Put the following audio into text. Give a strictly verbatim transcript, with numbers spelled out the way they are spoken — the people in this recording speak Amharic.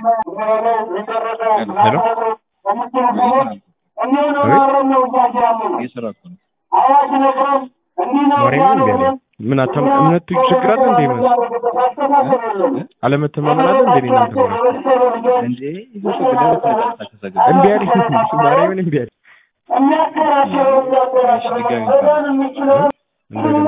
ሄሎ ማርያምን ቢያለ ምን አታም እምነቱ ችግር አለ እንዴ? ማለት አለመተማመን አለ እንዴ? እናንተ ማለት እንዴ ይሰግዳል ተከሰገደ እንዴ አይደል? ማርያምን እንዴ አይደል? እኛ ከራቸው ያለው